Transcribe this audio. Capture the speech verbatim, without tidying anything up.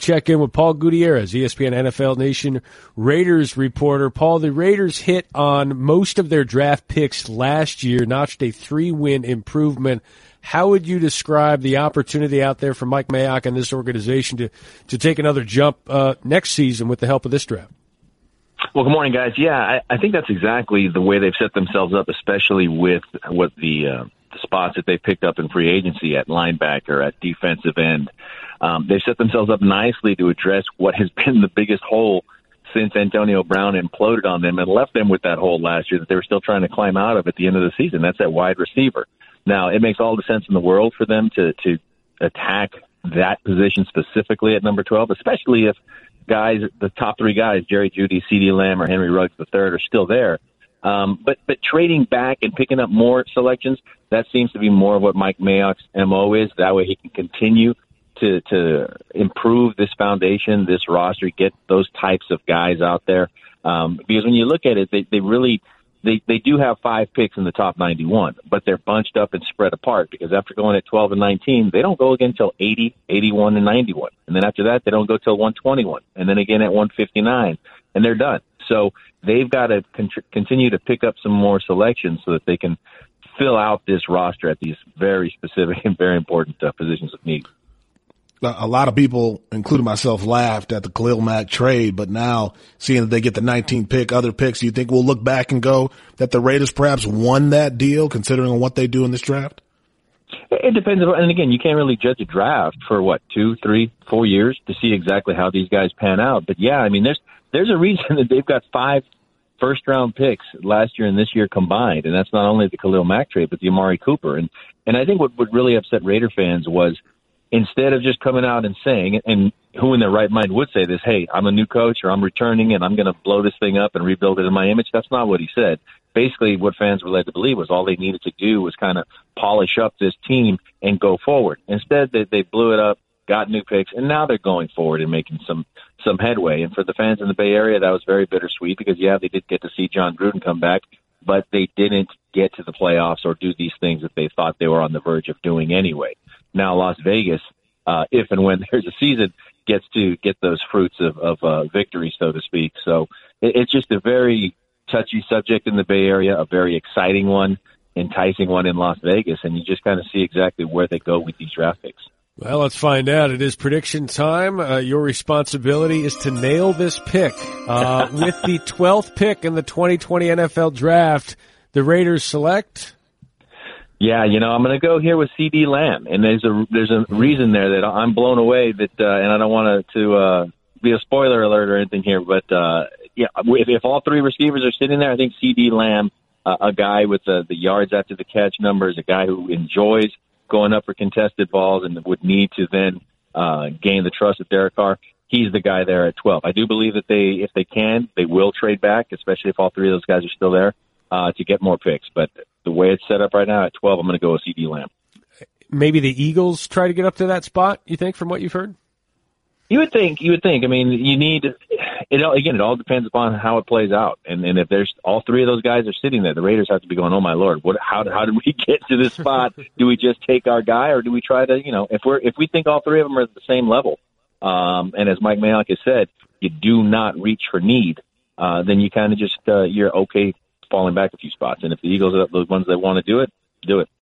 check in with Paul Gutierrez, E S P N N F L Nation Raiders reporter. Paul, the Raiders hit on most of their draft picks last year, notched a three-win improvement. How would you describe the opportunity out there for Mike Mayock and this organization to, to take another jump uh, next season with the help of this draft? Well, good morning, guys. Yeah, I, I think that's exactly the way they've set themselves up, especially with what the, uh, the spots that they've picked up in free agency at linebacker, at defensive end. Um, they've set themselves up nicely to address what has been the biggest hole since Antonio Brown imploded on them and left them with that hole last year that they were still trying to climb out of at the end of the season. That's that wide receiver. Now, it makes all the sense in the world for them to, to attack that position specifically at number twelve, especially if guys, the top three guys, Jerry Jeudy, CeeDee Lamb, or Henry Ruggs the third, are still there. Um, but but trading back and picking up more selections, that seems to be more of what Mike Mayock's M O is. That way he can continue to to improve this foundation, this roster, get those types of guys out there. Um, because when you look at it, they, they really they, they do have five picks in the top ninety-one, but they're bunched up and spread apart because after going at twelve and nineteen, they don't go again until eighty, eighty-one, and ninety-one. And then after that, they don't go till one twenty-one. And then again at one fifty-nine, and they're done. So they've got to con- continue to pick up some more selections so that they can fill out this roster at these very specific and very important uh, positions of need. A lot of people, including myself, laughed at the Khalil Mack trade, but now seeing that they get the nineteenth pick, other picks, do you think we'll look back and go that the Raiders perhaps won that deal considering what they do in this draft? It depends. And again, you can't really judge a draft for what, two, three, four years to see exactly how these guys pan out. But yeah, I mean, there's, there's a reason that they've got five first round picks last year and this year combined. And that's not only the Khalil Mack trade, but the Amari Cooper. And, and I think what would really upset Raider fans was, instead of just coming out and saying, and who in their right mind would say this, hey, I'm a new coach or I'm returning and I'm going to blow this thing up and rebuild it in my image. That's not what he said. Basically, what fans were led to believe was all they needed to do was kind of polish up this team and go forward. Instead, they, they blew it up, got new picks, and now they're going forward and making some, some headway. And for the fans in the Bay Area, that was very bittersweet because, yeah, they did get to see John Gruden come back, but they didn't get to the playoffs or do these things that they thought they were on the verge of doing anyway. Now Las Vegas, uh, if and when there's a season, gets to get those fruits of, of uh, victory, so to speak. So it, it's just a very touchy subject in the Bay Area, a very exciting one, enticing one in Las Vegas, and you just kind of see exactly where they go with these draft picks. Well, let's find out. It is prediction time. Uh, your responsibility is to nail this pick. Uh, with the twelfth pick in the twenty twenty N F L Draft, the Raiders select... Yeah, you know, I'm going to go here with CeeDee Lamb, and there's a there's a reason there that I'm blown away that, uh, and I don't want to to uh, be a spoiler alert or anything here, but uh, yeah, if, if all three receivers are sitting there, I think CeeDee Lamb, uh, a guy with the, the yards after the catch numbers, a guy who enjoys going up for contested balls and would need to then uh, gain the trust of Derek Carr, he's the guy there at twelve. I do believe that they, if they can, they will trade back, especially if all three of those guys are still there, uh, to get more picks, but the way it's set up right now at twelve, I'm going to go with CeeDee Lamb. Maybe the Eagles try to get up to that spot, you think, from what you've heard? You would think. You would think. I mean, you need it. All, again, it all depends upon how it plays out. And, and if there's all three of those guys are sitting there, the Raiders have to be going, oh, my Lord, what? How, how did we get to this spot? Do we just take our guy or do we try to, you know, if we're if we think all three of them are at the same level, um, and as Mike Mayock has said, you do not reach for need, uh, then you kind of just, uh, you're okay falling back a few spots. And if the Eagles are the ones that want to do it, do it.